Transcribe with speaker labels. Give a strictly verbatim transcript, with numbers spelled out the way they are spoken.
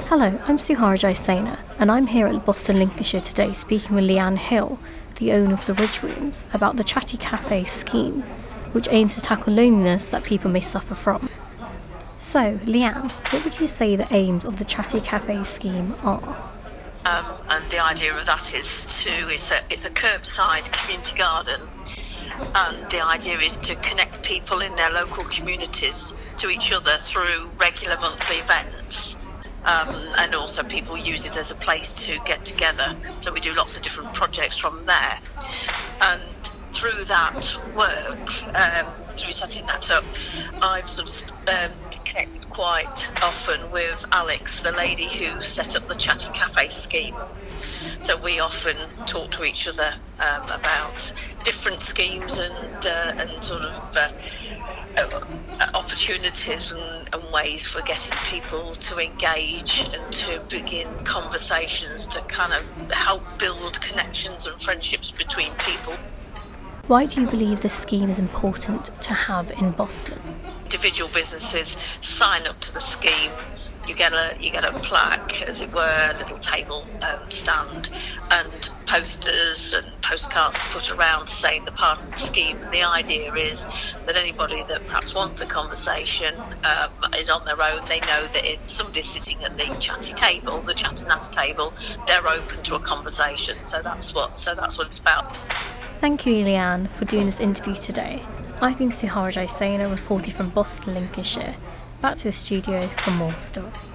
Speaker 1: Hello, I'm Suharajai Saina, and I'm here at Boston, Lincolnshire today speaking with Leanne Hill, the owner of the Ridge Rooms, about the Chatty Cafe scheme, which aims to tackle loneliness that people may suffer from. So, Leanne, what would you say the aims of the Chatty Cafe scheme are?
Speaker 2: Um, and the idea of that is to, it's a, it's a curbside community garden, and the idea is to connect people in their local communities to each other through regular monthly events. Um, and also people use it as a place to get together. So we do lots of different projects from there. And through that work, um, through setting that up, I've sort of um, connected quite often with Alex, the lady who set up the Chatty Cafe scheme. So we often talk to each other um, about different schemes and uh, and sort of uh, uh, opportunities and, and ways for getting people to engage and to begin conversations to kind of help build connections and friendships between people.
Speaker 1: Why do you believe this scheme is important to have in Boston?
Speaker 2: Individual businesses sign up to the scheme. You get a you get a plaque, as it were, a little table um, stand, and posters and postcards put around saying the part of the scheme. And the idea is that anybody that perhaps wants a conversation um, is on their own. They know that if somebody's sitting at the chatty table, the chatty natter table, they're open to a conversation. So that's what so that's what it's about.
Speaker 1: Thank you, Leanne, for doing this interview today. I've been Suharajai Saina, reported from Boston, Lincolnshire. Back to the studio for more stories.